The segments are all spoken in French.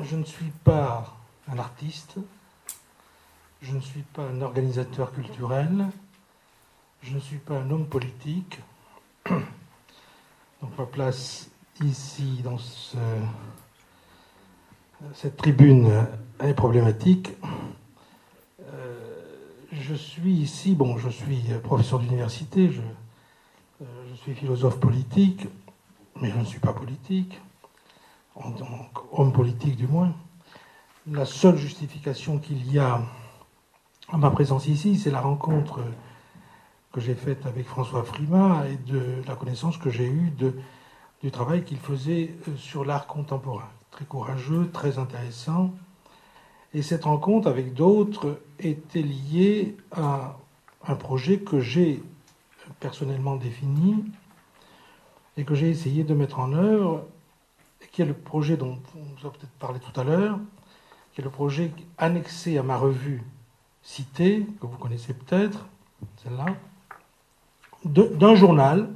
je ne suis pas un artiste, je ne suis pas un organisateur culturel, je ne suis pas un homme politique. Donc ma place ici, dans cette tribune, est problématique. Je suis ici, je suis professeur d'université, je suis philosophe politique, mais je ne suis pas politique, en tant qu'homme politique du moins. La seule justification qu'il y a à ma présence ici, c'est la rencontre que j'ai faite avec François Frimat et de la connaissance que j'ai eue du travail qu'il faisait sur l'art contemporain. Très courageux, très intéressant. Et cette rencontre avec d'autres était liée à un projet que j'ai personnellement défini et que j'ai essayé de mettre en œuvre, qui est le projet dont on vous a peut-être parlé tout à l'heure, qui est le projet annexé à ma revue Cité, que vous connaissez peut-être, celle-là, d'un journal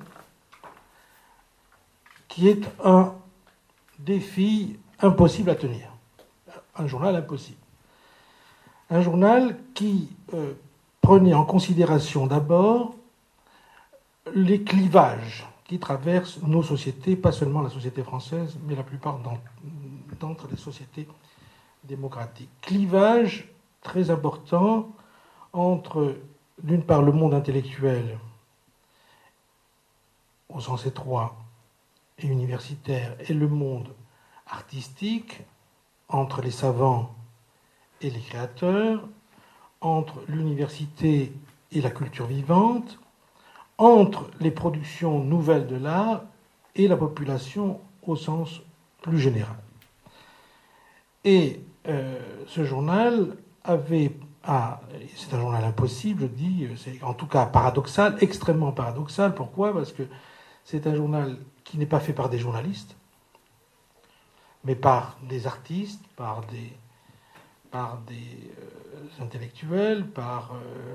qui est un défi impossible à tenir. Un journal impossible. Un journal qui prenait en considération d'abord les clivages qui traversent nos sociétés, pas seulement la société française, mais la plupart d'entre les sociétés démocratiques. Clivage très important entre, d'une part, le monde intellectuel, au sens étroit, et universitaire, et le monde artistique, entre les savants et les créateurs, entre l'université et la culture vivante, entre les productions nouvelles de l'art et la population au sens plus général. Et ce journal avait, c'est un journal impossible, je dis, c'est en tout cas paradoxal, extrêmement paradoxal. Pourquoi ? Parce que c'est un journal qui n'est pas fait par des journalistes, mais par des artistes, par des intellectuels, par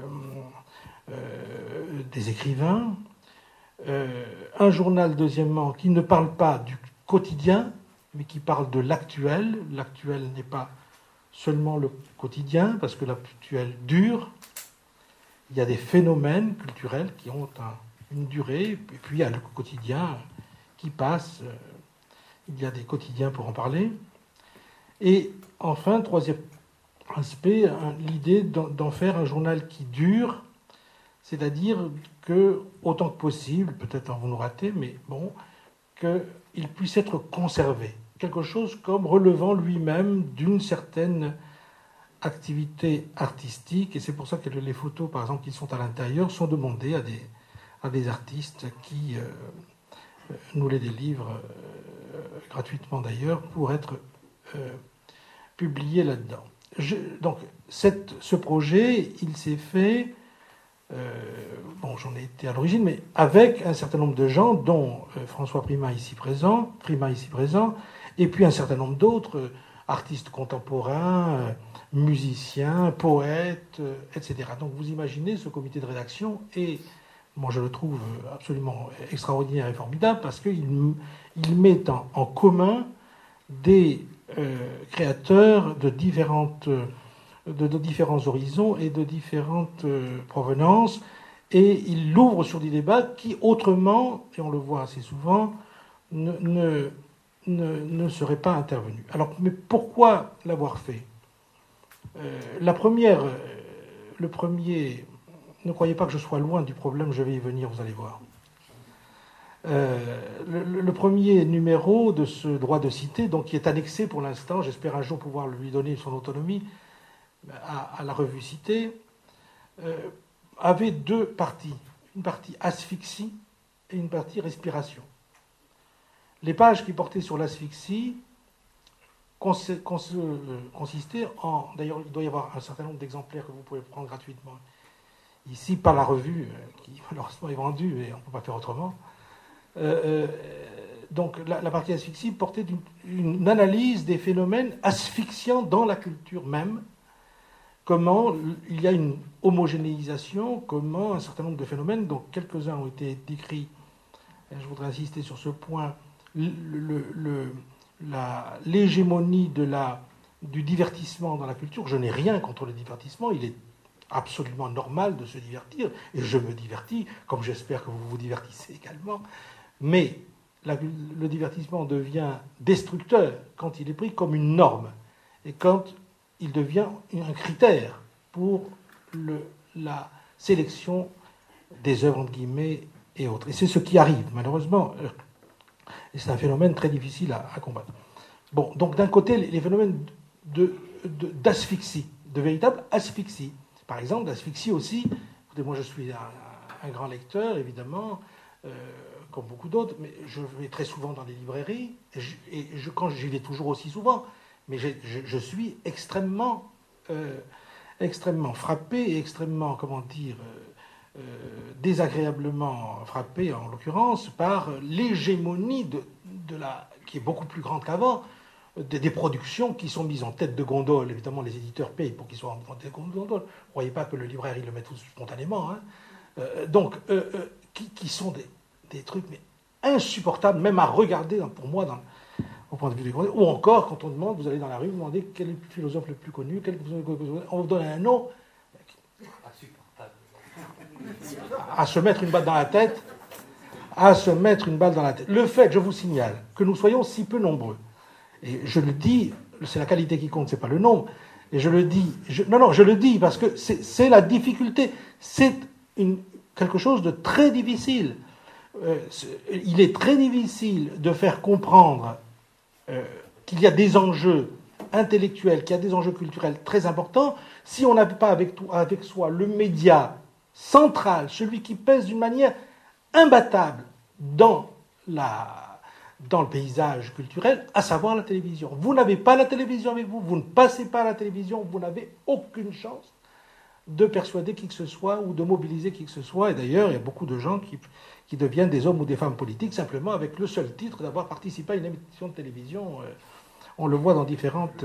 des écrivains. Un journal, deuxièmement, qui ne parle pas du quotidien, mais qui parle de l'actuel. L'actuel n'est pas seulement le quotidien, parce que l'actuel dure. Il y a des phénomènes culturels qui ont une durée, et puis il y a le quotidien qui passe. Il y a des quotidiens pour en parler. Et enfin, troisième aspect, l'idée d'en faire un journal qui dure, c'est-à-dire que, autant que possible, peut-être vous nous ratez, mais bon, qu'il puisse être conservé. Quelque chose comme relevant lui-même d'une certaine activité artistique, et c'est pour ça que les photos, par exemple, qui sont à l'intérieur, sont demandées à des artistes qui nous les délivrent gratuitement d'ailleurs, pour être publiés là-dedans. Donc, ce projet, il s'est fait, j'en ai été à l'origine, mais avec un certain nombre de gens, dont François Frimat ici présent, et puis un certain nombre d'autres artistes contemporains, musiciens, poètes, etc. Donc vous imaginez ce comité de rédaction, et moi je le trouve absolument extraordinaire et formidable, parce qu'il met en commun des créateurs de différents horizons et de différentes provenances, et il l'ouvre sur des débats qui, autrement, et on le voit assez souvent, ne seraient pas intervenus. Alors, mais pourquoi l'avoir fait ? Ne croyez pas que je sois loin du problème, je vais y venir, vous allez voir. Le premier numéro de ce droit de cité, donc, qui est annexé pour l'instant, j'espère un jour pouvoir lui donner son autonomie, à la revue Cité, avait deux parties. Une partie asphyxie et une partie respiration. Les pages qui portaient sur l'asphyxie consistaient en... D'ailleurs, il doit y avoir un certain nombre d'exemplaires que vous pouvez prendre gratuitement. Ici, pas la revue, qui malheureusement est vendue, et on ne peut pas faire autrement. Donc la partie asphyxie portait une analyse des phénomènes asphyxiants dans la culture même, comment il y a une homogénéisation, comment un certain nombre de phénomènes, dont quelques-uns ont été décrits, et je voudrais insister sur ce point, l'hégémonie du divertissement dans la culture. Je n'ai rien contre le divertissement, il est absolument normal de se divertir, et je me divertis, comme j'espère que vous vous divertissez également, mais le divertissement devient destructeur quand il est pris comme une norme, et quand il devient un critère pour la sélection des œuvres, entre guillemets, et autres. Et c'est ce qui arrive, malheureusement, et c'est un phénomène très difficile à combattre. Bon, donc d'un côté, les phénomènes d'asphyxie, de véritable asphyxie. Par exemple, d'asphyxie aussi, écoutez, moi je suis un grand lecteur, évidemment, comme beaucoup d'autres, mais je vais très souvent dans les librairies, quand j'y vais toujours aussi souvent, mais je suis extrêmement frappé et extrêmement, comment dire, désagréablement frappé, en l'occurrence, par l'hégémonie qui est beaucoup plus grande qu'avant, des productions qui sont mises en tête de gondole. Évidemment, les éditeurs payent pour qu'ils soient en tête de gondole. Ne croyez pas que le libraire, il le met tout spontanément. Hein. Qui sont des trucs mais insupportables, même à regarder, pour moi, au point de vue des gondoles. Ou encore, quand on demande, vous allez dans la rue, vous demandez quel est le philosophe le plus connu, on vous donne un nom. À se mettre une balle dans la tête. Le fait, je vous signale, que nous soyons si peu nombreux, et je le dis, c'est la qualité qui compte, c'est pas le nombre, et je le dis, je le dis parce que c'est la difficulté, c'est quelque chose de très difficile. Il est très difficile de faire comprendre qu'il y a des enjeux intellectuels, qu'il y a des enjeux culturels très importants, si on n'a pas avec soi le média central, celui qui pèse d'une manière imbattable dans le paysage culturel, à savoir la télévision. Vous n'avez pas la télévision avec vous, vous ne passez pas à la télévision, vous n'avez aucune chance de persuader qui que ce soit ou de mobiliser qui que ce soit. Et d'ailleurs, il y a beaucoup de gens qui deviennent des hommes ou des femmes politiques simplement avec le seul titre d'avoir participé à une émission de télévision. On le voit dans différentes...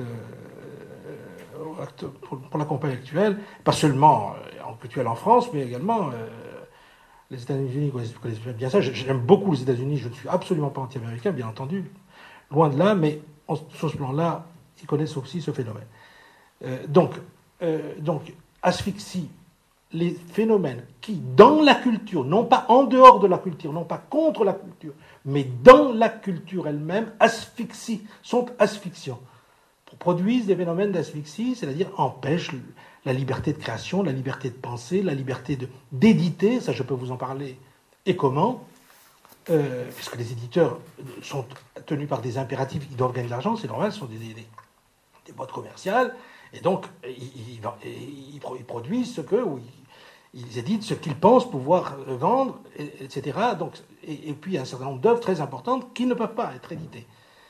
pour la campagne actuelle, pas seulement actuelle en France, mais également... les États-Unis connaissent bien ça. J'aime beaucoup les États-Unis. Je ne suis absolument pas anti-américain, bien entendu. Loin de là, mais sur ce plan-là, ils connaissent aussi ce phénomène. Donc, asphyxie les phénomènes qui, dans la culture, non pas en dehors de la culture, non pas contre la culture, mais dans la culture elle-même, sont asphyxiants. Produisent des phénomènes d'asphyxie, c'est-à-dire empêchent la liberté de création, la liberté de penser, la liberté d'éditer, ça je peux vous en parler, et comment, puisque les éditeurs sont tenus par des impératifs, ils doivent gagner de l'argent, c'est normal, ce sont des boîtes commerciales, et donc ils produisent ils éditent ce qu'ils pensent pouvoir vendre, etc. Donc, et puis un certain nombre d'œuvres très importantes qui ne peuvent pas être éditées.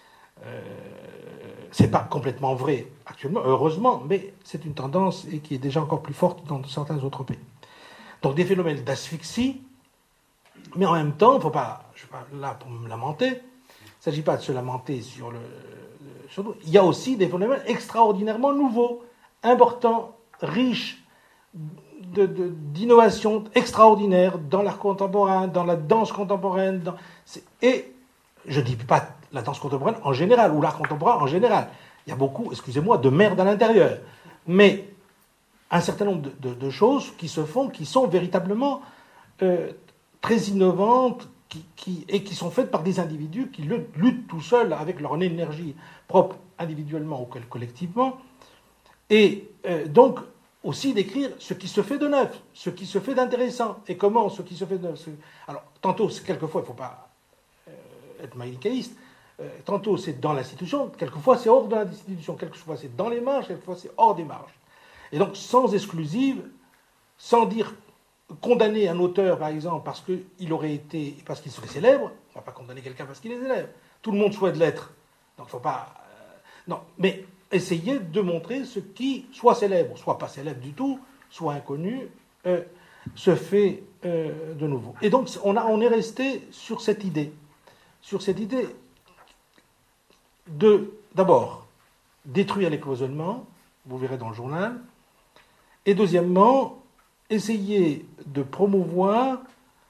C'est pas complètement vrai actuellement, heureusement, mais c'est une tendance et qui est déjà encore plus forte dans certains autres pays. Donc des phénomènes d'asphyxie, mais en même temps, je ne suis pas là pour me lamenter, il ne s'agit pas de se lamenter sur il y a aussi des phénomènes extraordinairement nouveaux, importants, riches, d'innovations extraordinaires dans l'art contemporain, dans la danse contemporaine, et je ne dis pas la danse contemporaine en général, ou l'art contemporain en général. Il y a beaucoup, excusez-moi, de merde à l'intérieur. Mais un certain nombre de choses qui se font, qui sont véritablement très innovantes, et qui sont faites par des individus qui luttent tout seuls avec leur énergie propre, individuellement ou collectivement. Et donc, aussi d'écrire ce qui se fait de neuf, ce qui se fait d'intéressant, et comment ce qui se fait de neuf. Alors, tantôt, quelquefois, il ne faut pas être manichéiste, tantôt c'est dans l'institution, quelquefois c'est hors de l'institution, quelquefois c'est dans les marges, quelquefois c'est hors des marges. Et donc sans exclusive, sans dire condamner un auteur par exemple parce qu'il serait célèbre, on ne va pas condamner quelqu'un parce qu'il est célèbre. Tout le monde souhaite l'être. Donc il ne faut pas... non, mais essayer de montrer ce qui, soit célèbre, soit pas célèbre du tout, soit inconnu, se fait de nouveau. Et donc on est resté sur cette idée d'abord, détruire les cloisonnements, vous verrez dans le journal, et deuxièmement, essayer de promouvoir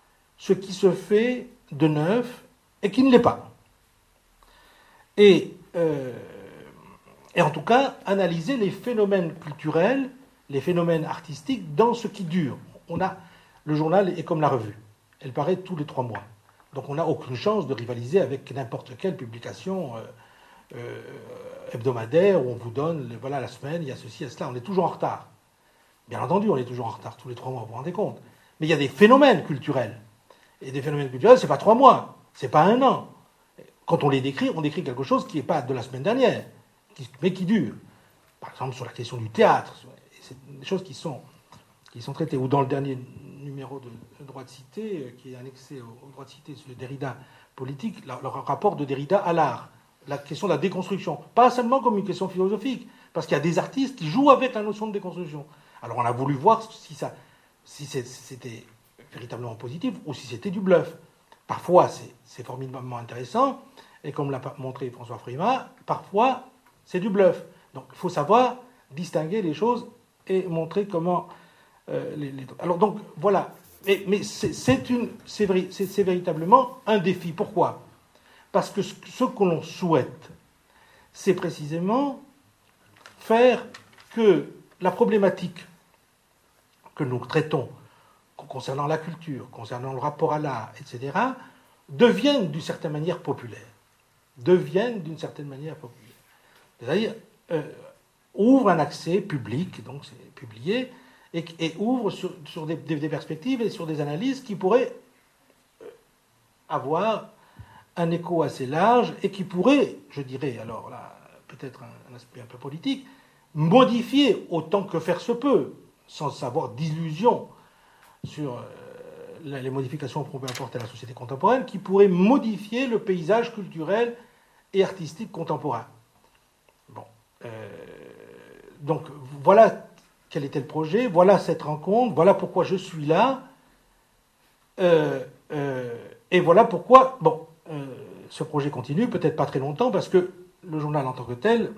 ce qui se fait de neuf et qui ne l'est pas. Et et en tout cas analyser les phénomènes culturels, les phénomènes artistiques dans ce qui dure. Le journal est comme la revue, elle paraît tous les 3 mois. Donc on n'a aucune chance de rivaliser avec n'importe quelle publication hebdomadaire où on vous donne, voilà, la semaine, il y a ceci, il y a cela. On est toujours en retard. Bien entendu, on est toujours en retard tous les 3 mois, vous vous rendez compte. Mais il y a des phénomènes culturels. Et des phénomènes culturels, c'est pas 3 mois, c'est pas 1 an. Quand on les décrit, on décrit quelque chose qui n'est pas de la semaine dernière, mais qui dure. Par exemple, sur la question du théâtre, c'est des choses qui sont traitées. Ou dans le dernier numéro de Droit de cité, qui est annexé au Droit de cité sur Derrida politique, le rapport de Derrida à l'art, la question de la déconstruction. Pas seulement comme une question philosophique, parce qu'il y a des artistes qui jouent avec la notion de déconstruction. Alors on a voulu voir si c'était véritablement positif ou si c'était du bluff. Parfois, c'est formidablement intéressant, et comme l'a montré François Frimat, parfois, c'est du bluff. Donc, il faut savoir distinguer les choses et montrer comment... Alors, donc, voilà. Mais c'est véritablement un défi. Pourquoi ? Parce que ce que l'on souhaite, c'est précisément faire que la problématique que nous traitons concernant la culture, concernant le rapport à l'art, etc., deviennent d'une certaine manière populaires. C'est-à-dire, ouvre un accès public, donc c'est publié, et ouvre sur des perspectives et sur des analyses qui pourraient avoir un écho assez large et qui pourraient, je dirais, alors là, peut-être un aspect un peu politique, modifier autant que faire se peut, sans avoir d'illusion sur les modifications qu'on peut apporter à la société contemporaine, qui pourraient modifier le paysage culturel et artistique contemporain. Bon. Donc, voilà quel était le projet, voilà cette rencontre, voilà pourquoi je suis là, et voilà pourquoi, ce projet continue, peut-être pas très longtemps, parce que le journal en tant que tel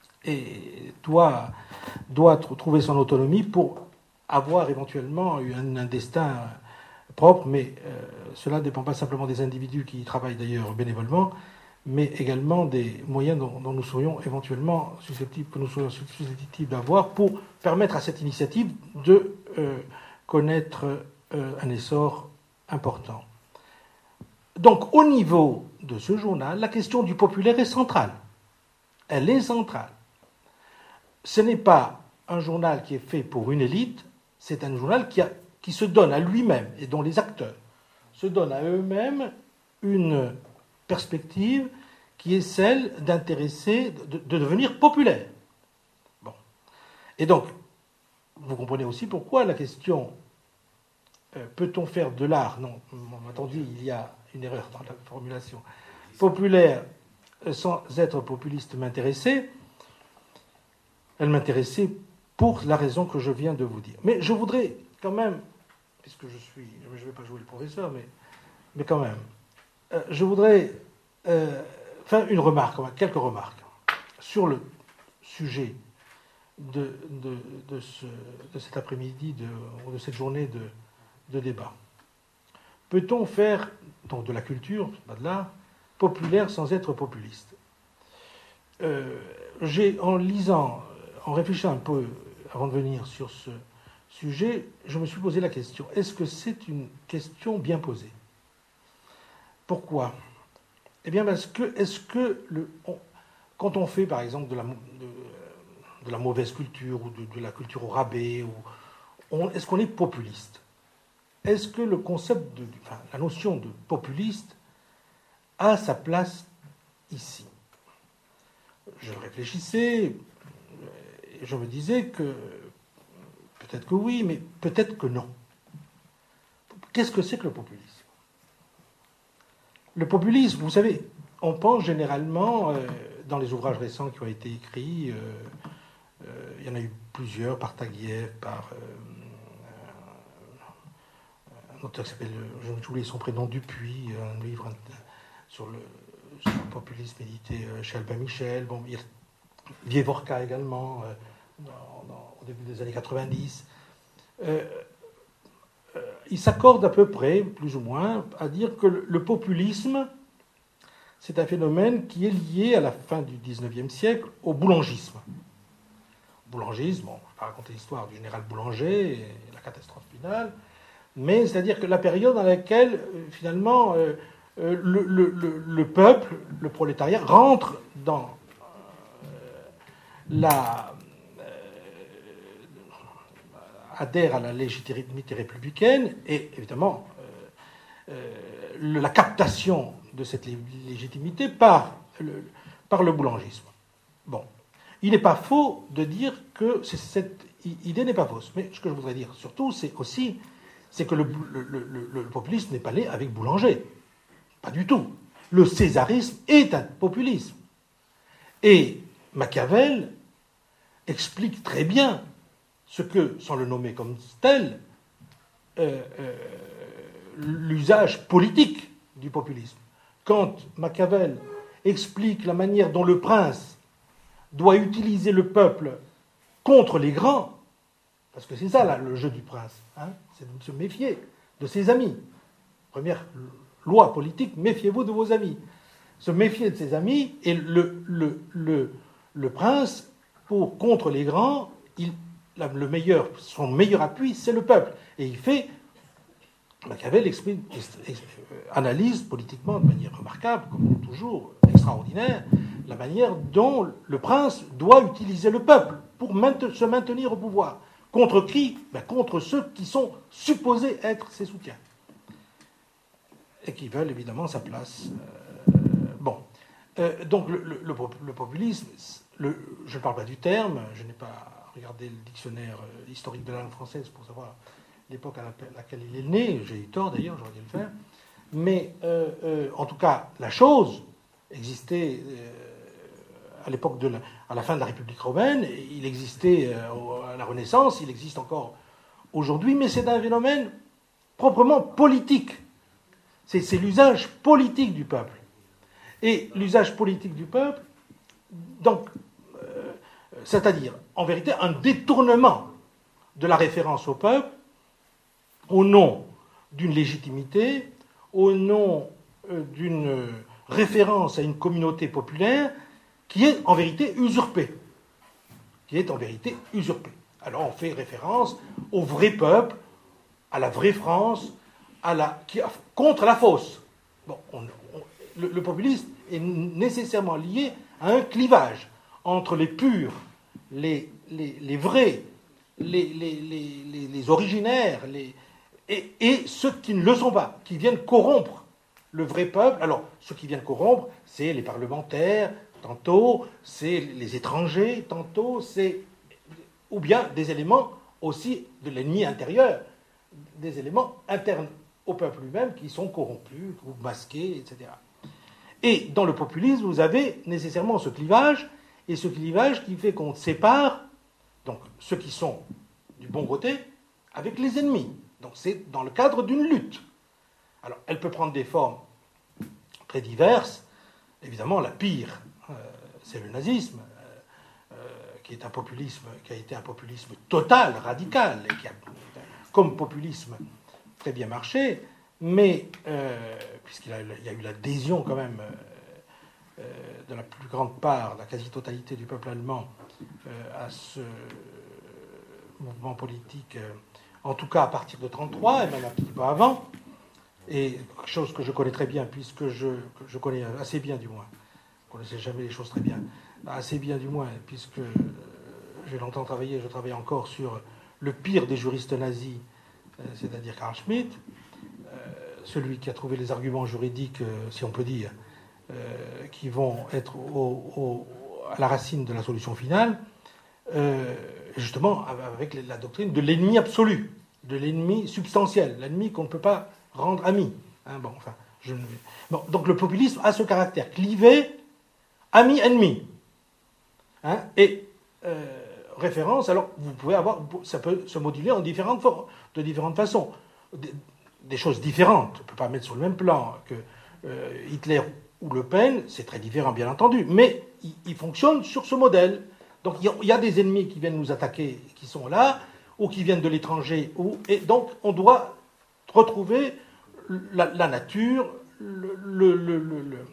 doit trouver son autonomie pour avoir éventuellement un destin propre, mais cela ne dépend pas simplement des individus qui y travaillent d'ailleurs bénévolement, mais également des moyens dont nous serions éventuellement susceptibles d'avoir pour permettre à cette initiative de connaître un essor important. Donc, au niveau de ce journal, la question du populaire est centrale. Elle est centrale. Ce n'est pas un journal qui est fait pour une élite, c'est un journal qui se donne à lui-même et dont les acteurs se donnent à eux-mêmes une perspective qui est celle d'intéresser, de devenir populaire. Bon. Et donc, vous comprenez aussi pourquoi la question peut-on faire de l'art, non, entendu, il y a une erreur dans la formulation, populaire sans être populiste m'intéressait, elle m'intéressait pour la raison que je viens de vous dire. Mais je voudrais quand même, puisque je ne vais pas jouer le professeur, mais quand même, je voudrais faire une remarque, quelques remarques sur le sujet de cet après-midi, ou de cette journée de débat. Peut-on faire donc de la culture, pas de l'art, populaire sans être populiste ? En lisant, en réfléchissant un peu avant de venir sur ce sujet, je me suis posé la question, est-ce que c'est une question bien posée ? Pourquoi ? Eh bien parce que, quand on fait par exemple de la mauvaise culture ou de la culture au rabais, est-ce qu'on est populiste ? Est-ce que le concept, la notion de populiste a sa place ici ? Je réfléchissais et je me disais que peut-être que oui, mais peut-être que non. Qu'est-ce que c'est que le populisme ? Le populisme, vous savez, on pense généralement, dans les ouvrages récents qui ont été écrits, il y en a eu plusieurs, par Taguieff, par un auteur qui s'appelle, je oublié son prénom, Dupuis, un livre sur le populisme édité chez Albin Michel. Bon, il y a Vievorka également, au début des années 90. Il s'accorde à peu près, plus ou moins, à dire que le populisme, c'est un phénomène qui est lié à la fin du XIXe siècle au boulangisme. Boulangisme, bon, je ne vais pas raconter l'histoire du général Boulanger et la catastrophe finale, mais c'est-à-dire que la période dans laquelle, finalement, le peuple, le prolétariat, rentre dans adhère à la légitimité républicaine et, évidemment, la captation de cette légitimité par le boulangisme. Bon. Il n'est pas faux de dire que cette idée n'est pas fausse. Mais ce que je voudrais dire surtout, c'est que le populisme n'est pas né avec Boulanger. Pas du tout. Le césarisme est un populisme. Et Machiavel explique très bien ce que, sans le nommer comme tel, l'usage politique du populisme. Quand Machiavel explique la manière dont le prince doit utiliser le peuple contre les grands, parce que c'est ça là, le jeu du prince, hein, c'est de se méfier de ses amis. Première loi politique, méfiez-vous de vos amis. Se méfier de ses amis, et le prince, contre les grands, son meilleur appui, c'est le peuple. Et il fait, Machiavel analyse politiquement de manière remarquable, comme toujours extraordinaire, la manière dont le prince doit utiliser le peuple pour se maintenir au pouvoir. Contre qui ? Contre ceux qui sont supposés être ses soutiens. Et qui veulent évidemment sa place. Donc le populisme, je ne parle pas du terme, je n'ai pas regardé le dictionnaire historique de la langue française pour savoir l'époque à laquelle il est né, j'ai eu tort d'ailleurs, j'aurais dû le faire. Mais en tout cas, la chose existait à l'époque à la fin de la République romaine, il existait à la Renaissance, il existe encore aujourd'hui, mais c'est un phénomène proprement politique. C'est l'usage politique du peuple. Et l'usage politique du peuple, donc, c'est-à-dire, en vérité, un détournement de la référence au peuple au nom d'une légitimité, au nom d'une référence à une communauté populaire qui est en vérité usurpée. Alors on fait référence au vrai peuple, à la vraie France, contre la fausse. Bon, le populisme est nécessairement lié à un clivage entre les purs, les vrais, les originaires, et ceux qui ne le sont pas, qui viennent corrompre le vrai peuple. Alors, ceux qui viennent corrompre, c'est les parlementaires, tantôt, c'est les étrangers, tantôt, ou bien des éléments aussi de l'ennemi intérieur, des éléments internes au peuple lui-même qui sont corrompus, ou masqués, etc. Et dans le populisme, vous avez nécessairement ce clivage, et ce clivage qui fait qu'on sépare donc ceux qui sont du bon côté avec les ennemis. Donc c'est dans le cadre d'une lutte. Alors elle peut prendre des formes très diverses. Évidemment, la pire, c'est le nazisme, qui est un populisme, qui a été un populisme total, radical, et qui a, comme populisme, très bien marché, mais puisqu'il y a eu l'adhésion quand même de la plus grande part, la quasi-totalité du peuple allemand à ce mouvement politique, en tout cas à partir de 1933, et même un petit peu avant, et chose que je connais très bien, puisque je connais assez bien du moins, je ne connaissais jamais les choses très bien, assez bien du moins, puisque j'ai longtemps travaillé, je travaille encore sur le pire des juristes nazis, c'est-à-dire Carl Schmitt, celui qui a trouvé les arguments juridiques, si on peut dire, qui vont être à la racine de la solution finale, justement avec la doctrine de l'ennemi absolu, de l'ennemi substantiel, l'ennemi qu'on ne peut pas rendre ami. Hein, donc le populisme a ce caractère clivé, ami-ennemi. Hein, et référence, alors vous pouvez avoir, ça peut se moduler en de différentes façons. Des choses différentes, on ne peut pas mettre sur le même plan que Hitler ou Le Pen, c'est très différent bien entendu, mais il fonctionne sur ce modèle. Donc il y a des ennemis qui viennent nous attaquer, qui sont là, ou qui viennent de l'étranger, et donc on doit retrouver la nature,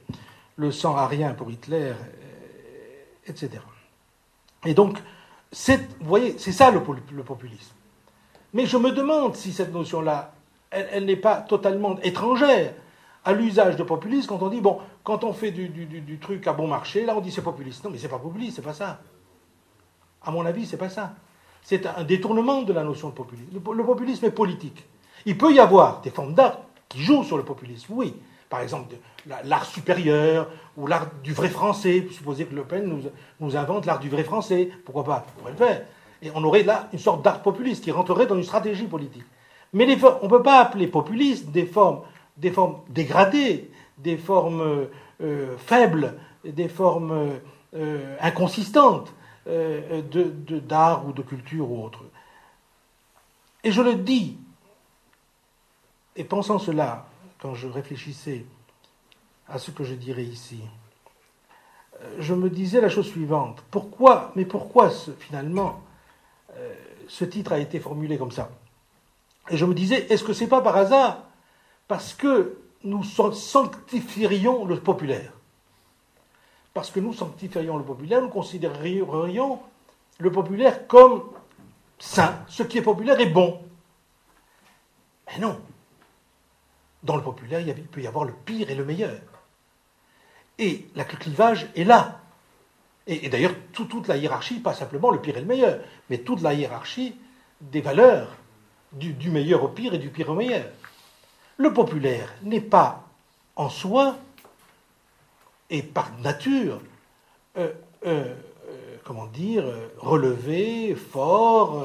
le sang arien pour Hitler, etc. Et donc, vous voyez, c'est ça le populisme. Mais je me demande si cette notion-là, elle n'est pas totalement étrangère à l'usage de populisme quand on dit, bon, quand on fait du truc à bon marché, là on dit c'est populiste. Non, mais c'est pas populiste, c'est pas ça. À mon avis, c'est pas ça. C'est un détournement de la notion de populisme. Le populisme est politique. Il peut y avoir des formes d'art qui jouent sur le populisme, oui. Par exemple, l'art supérieur ou l'art du vrai français. Supposez que Le Pen nous invente l'art du vrai français. Pourquoi pas? On pourrait le faire. Et on aurait là une sorte d'art populiste qui rentrerait dans une stratégie politique. Mais on ne peut pas appeler populiste des formes dégradées, des formes faibles, des formes inconsistantes d'art ou de culture ou autre. Et je le dis, et pensant cela, quand je réfléchissais à ce que je dirais ici, je me disais la chose suivante. Pourquoi finalement, ce titre a été formulé comme ça? Et je me disais, est-ce que c'est pas par hasard parce que nous sanctifierions le populaire? Parce que nous sanctifierions le populaire, nous considérerions le populaire comme saint. Ce qui est populaire est bon. Mais non. Dans le populaire, il peut y avoir le pire et le meilleur. Et le clivage est là. Et d'ailleurs, toute la hiérarchie, pas simplement le pire et le meilleur, mais toute la hiérarchie des valeurs, du meilleur au pire et du pire au meilleur. Le populaire n'est pas en soi et par nature, relevé, fort,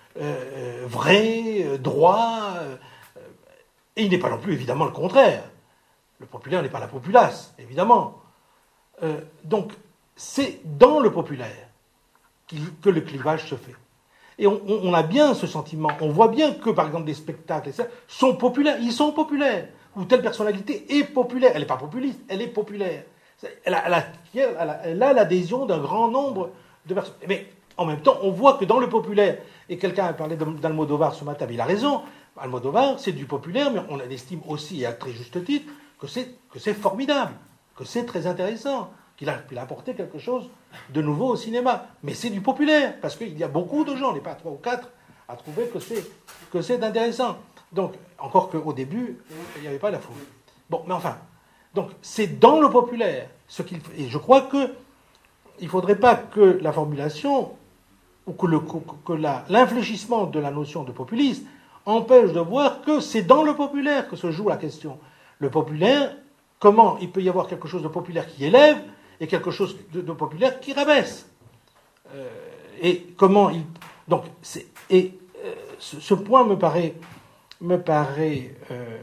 vrai, droit, et il n'est pas non plus évidemment le contraire. Le populaire n'est pas la populace, évidemment. Donc, c'est dans le populaire que le clivage se fait. Et on a bien ce sentiment. On voit bien que, par exemple, des spectacles sont populaires. Ils sont populaires. Ou telle personnalité est populaire. Elle n'est pas populiste, elle est populaire. Elle a l'adhésion d'un grand nombre de personnes. Mais en même temps, on voit que dans le populaire, et quelqu'un a parlé d'Almodovar ce matin, mais il a raison, Almodovar, c'est du populaire, mais on estime aussi, et à très juste titre, que c'est formidable, que c'est très intéressant, qu'il a apporté quelque chose de nouveau au cinéma. Mais c'est du populaire, parce qu'il y a beaucoup de gens, on n'est pas 3 ou 4, à trouver que c'est intéressant. Donc, encore qu'au début, il n'y avait pas la foule. Bon, mais enfin, donc c'est dans le populaire, et je crois qu'il ne faudrait pas que la formulation, ou que l'infléchissement de la notion de populisme empêche de voir que c'est dans le populaire que se joue la question. Le populaire, comment il peut y avoir quelque chose de populaire qui élève et quelque chose de populaire qui rabaisse. Et comment il... Donc, ce point me paraît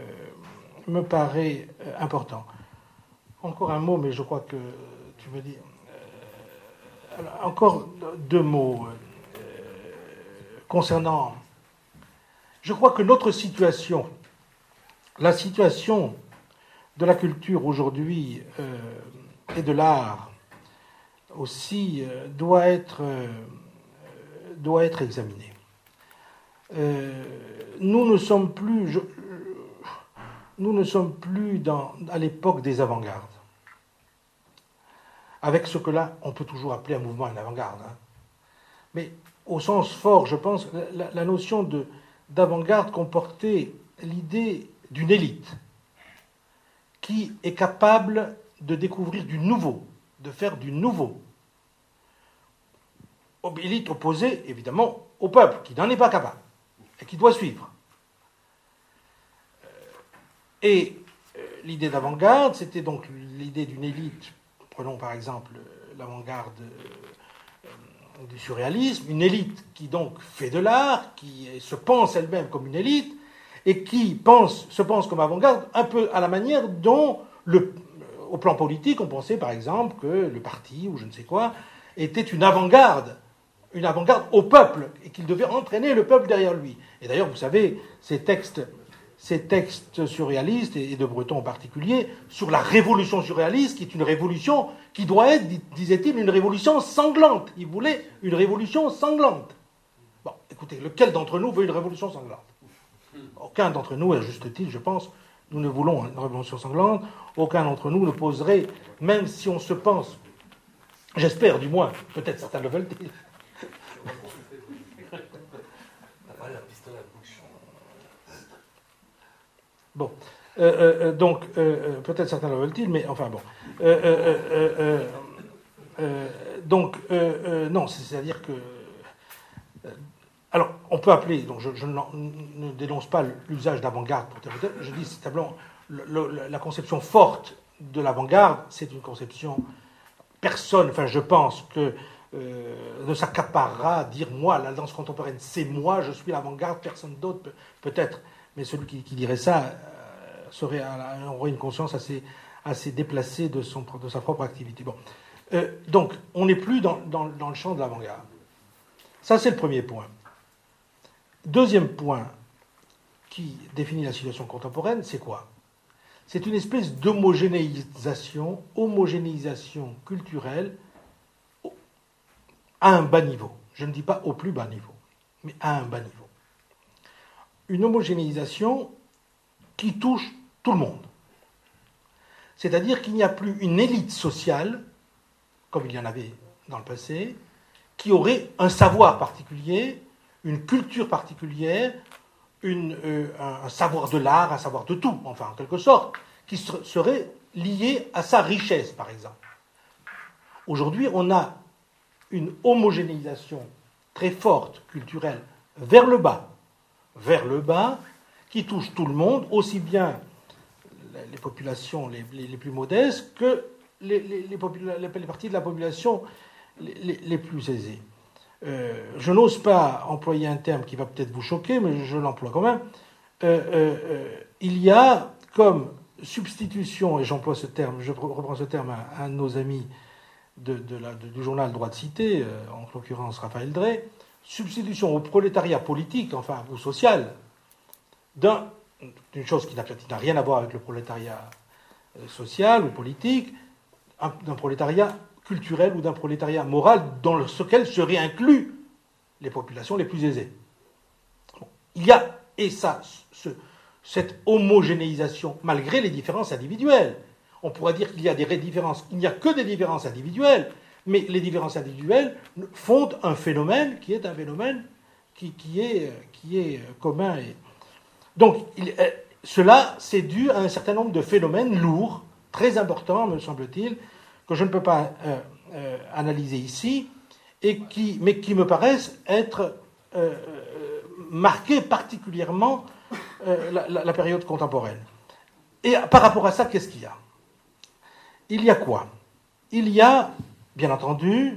important. Encore un mot, mais je crois que tu me dis... encore 2 mots concernant... Je crois que notre situation, la situation de la culture aujourd'hui et de l'art aussi doit être examinée. Nous ne sommes plus à l'époque des avant-gardes, avec ce que là on peut toujours appeler un mouvement à l'avant-garde. Hein. Mais au sens fort, je pense, la notion d'avant-garde comportait l'idée d'une élite qui est capable de découvrir du nouveau, de faire du nouveau. Élite opposée, évidemment, au peuple, qui n'en est pas capable, et qui doit suivre. Et l'idée d'avant-garde, c'était donc l'idée d'une élite, prenons par exemple l'avant-garde du surréalisme, une élite qui donc fait de l'art, qui se pense elle-même comme une élite, et qui se pense comme avant-garde, un peu à la manière dont, au plan politique, on pensait par exemple que le parti, ou je ne sais quoi, était une avant-garde au peuple, et qu'il devait entraîner le peuple derrière lui. Et d'ailleurs, vous savez, ces textes surréalistes, et de Breton en particulier, sur la révolution surréaliste, qui est une révolution qui doit être, disait-il, une révolution sanglante. Il voulait une révolution sanglante. Bon, écoutez, lequel d'entre nous veut une révolution sanglante? Aucun d'entre nous, à juste titre, je pense, Nous ne voulons une révolution sanglante. Aucun d'entre nous ne poserait, même si on se pense, j'espère du moins, peut-être certains le veulent-ils. Bon. Donc, peut-être certains le veulent-ils, mais enfin bon. Donc, non, c'est-à-dire que... alors, on peut appeler, donc je ne dénonce pas l'usage d'avant-garde pour tel ou tel, je dis simplement, la conception forte de l'avant-garde, c'est une conception, personne, enfin je pense que ne s'accaparera à dire moi, la danse contemporaine, c'est moi, je suis l'avant-garde, personne d'autre, peut-être, mais celui qui dirait ça aurait une conscience assez déplacée de sa propre activité. Bon. Donc, on n'est plus dans le champ de l'avant-garde. Ça, c'est le premier point. Deuxième point qui définit la situation contemporaine, c'est quoi? C'est une espèce d'homogénéisation culturelle à un bas niveau. Je ne dis pas au plus bas niveau, mais à un bas niveau. Une homogénéisation qui touche tout le monde. C'est-à-dire qu'il n'y a plus une élite sociale, comme il y en avait dans le passé, qui aurait un savoir particulier, une culture particulière, un savoir de l'art, un savoir de tout, enfin en quelque sorte, qui serait lié à sa richesse, par exemple. Aujourd'hui, on a une homogénéisation très forte, culturelle, vers le bas, qui touche tout le monde, aussi bien les populations les plus modestes que les parties de la population les plus aisées. Je n'ose pas employer un terme qui va peut-être vous choquer, mais je l'emploie quand même. Il y a comme substitution, et j'emploie ce terme, je reprends ce terme à un de nos amis du journal Droit de Cité, en l'occurrence Raphaël Drey, substitution au prolétariat politique, enfin, ou social, d'une chose qui n'a rien à voir avec le prolétariat social ou politique, d'un prolétariat culturel ou d'un prolétariat moral dans lequel seraient inclus les populations les plus aisées. Bon. Il y a, et ça, cette homogénéisation, malgré les différences individuelles. On pourrait dire qu'il y a des différences, il n'y a que des différences individuelles, mais les différences individuelles fondent un phénomène qui est un phénomène qui est commun. Donc, cela, c'est dû à un certain nombre de phénomènes lourds, très importants, me semble-t-il, que je ne peux pas analyser ici, mais qui me paraissent être marqués particulièrement la période contemporaine. Et par rapport à ça, qu'est-ce qu'il y a? Il y a quoi? Il y a, bien entendu,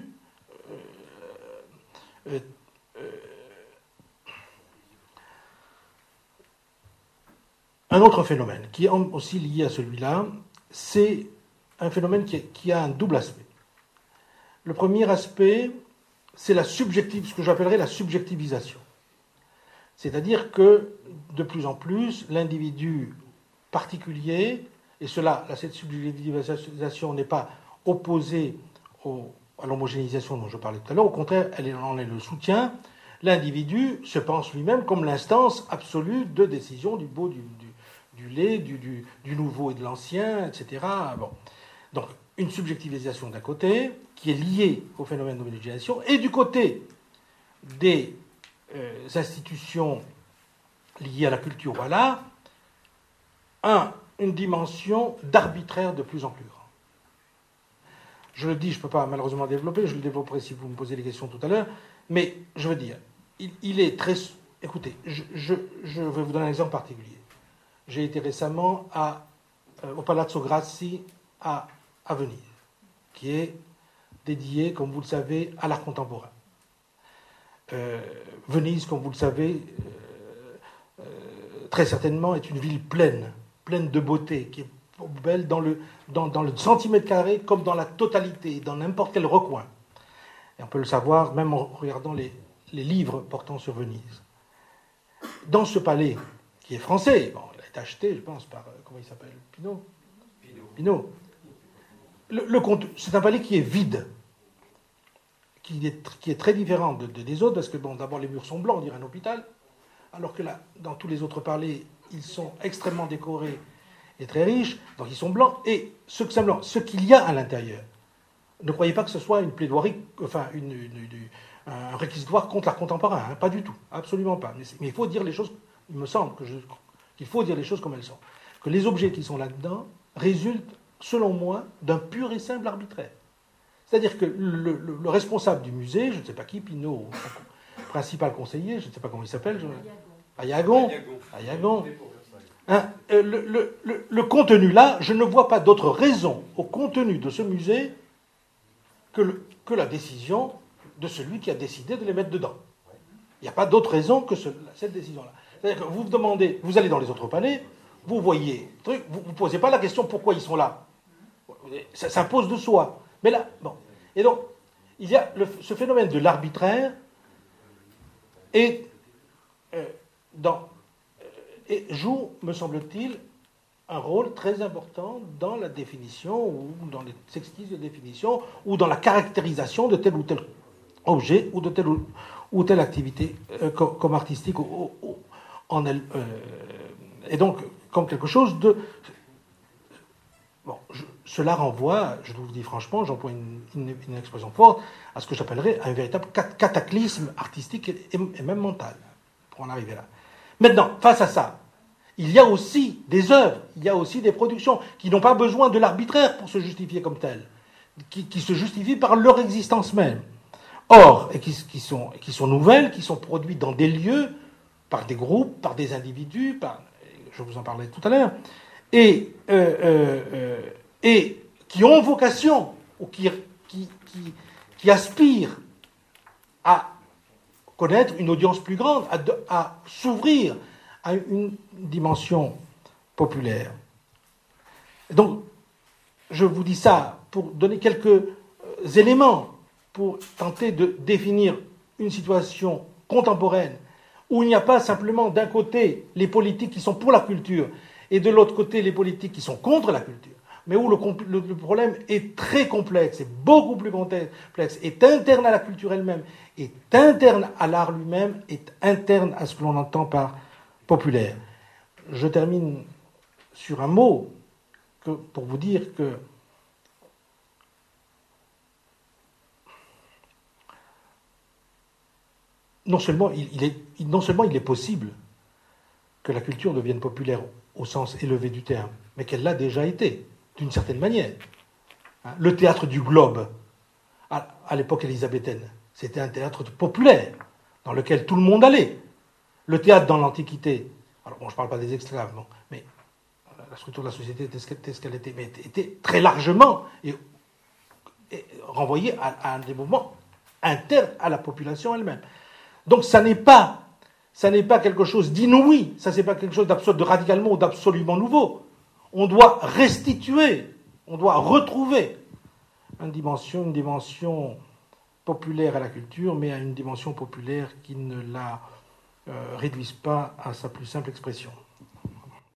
un autre phénomène qui est aussi lié à celui-là, c'est un phénomène qui a un double aspect. Le premier aspect, c'est ce que j'appellerais la subjectivisation. C'est-à-dire que, de plus en plus, l'individu particulier, et cette subjectivisation n'est pas opposée à l'homogénéisation dont je parlais tout à l'heure, au contraire, elle en est le soutien. L'individu se pense lui-même comme l'instance absolue de décision du beau, du laid, du nouveau et de l'ancien, etc. Bon. Donc, une subjectivisation d'un côté, qui est liée au phénomène d'homogénéisation, et du côté des institutions liées à la culture ou à l'art, une dimension d'arbitraire de plus en plus grande. Je le dis, je ne peux pas malheureusement développer, je le développerai si vous me posez les questions tout à l'heure, mais je veux dire, il est très... Écoutez, je vais vous donner un exemple particulier. J'ai été récemment au Palazzo Grassi à Venise, qui est dédié, comme vous le savez, à l'art contemporain. Venise, comme vous le savez, très certainement est une ville pleine de beauté, qui est belle dans le centimètre carré comme dans la totalité, dans n'importe quel recoin. Et on peut le savoir même en regardant les livres portant sur Venise. Dans ce palais, qui est français, bon, il a été acheté, je pense, par, comment il s'appelle, Pinault. C'est un palais qui est vide, qui est très différent des autres, parce que, bon, d'abord, les murs sont blancs, on dirait un hôpital, alors que là, dans tous les autres palais, ils sont extrêmement décorés, est très riche, donc ils sont blancs, et ce qu'il y a à l'intérieur. Ne croyez pas que ce soit une plaidoirie, enfin un réquisitoire contre l'art contemporain, hein, pas du tout, absolument pas. Mais il faut dire les choses, il me semble qu'il faut dire les choses comme elles sont. Que les objets qui sont là-dedans résultent, selon moi, d'un pur et simple arbitraire. C'est-à-dire que le responsable du musée, je ne sais pas qui, Pinault, principal conseiller, je ne sais pas comment il s'appelle, Ayagon. Hein, le contenu là, je ne vois pas d'autre raison au contenu de ce musée que la décision de celui qui a décidé de les mettre dedans. Il n'y a pas d'autre raison que cette décision-là. C'est-à-dire que vous demandez, vous allez dans les autres palais, vous voyez, vous ne posez pas la question pourquoi ils sont là. Ça s'impose de soi. Mais là, bon. Et donc, il y a ce phénomène de l'arbitraire et joue, me semble-t-il, un rôle très important dans la définition ou dans les exercices de définition ou dans la caractérisation de tel ou tel objet ou de telle ou telle activité comme artistique en elle. Et donc, comme quelque chose de... Bon, cela renvoie, je vous dis franchement, j'emploie une expression forte, à ce que j'appellerais un véritable cataclysme artistique et même mental, pour en arriver là. Maintenant, face à ça, il y a aussi des œuvres, il y a aussi des productions qui n'ont pas besoin de l'arbitraire pour se justifier comme telles, qui se justifient par leur existence même. Or, et qui sont nouvelles, qui sont produites dans des lieux, par des groupes, par des individus, je vous en parlais tout à l'heure, et qui ont vocation, ou qui aspirent à connaître une audience plus grande, à s'ouvrir à une dimension populaire. Donc, je vous dis ça pour donner quelques éléments pour tenter de définir une situation contemporaine où il n'y a pas simplement d'un côté les politiques qui sont pour la culture et de l'autre côté les politiques qui sont contre la culture, mais où le problème est très complexe, est beaucoup plus complexe, est interne à la culture elle-même, est interne à l'art lui-même, est interne à ce que l'on entend par populaire. Je termine sur un mot pour vous dire que non seulement il est possible que la culture devienne populaire au sens élevé du terme, mais qu'elle l'a déjà été, d'une certaine manière. Le théâtre du Globe, à l'époque élisabéthaine, c'était un théâtre populaire, dans lequel tout le monde allait. Le théâtre dans l'Antiquité, alors bon, je ne parle pas des esclaves, non, mais la structure de la société était ce qu'elle était, mais était très largement et renvoyée à des mouvements internes à la population elle-même. Donc ça n'est pas quelque chose d'inouï, ça n'est pas quelque chose de radicalement ou d'absolument nouveau. On doit restituer, on doit retrouver une dimension populaire à la culture, mais à une dimension populaire qui ne la réduise pas à sa plus simple expression.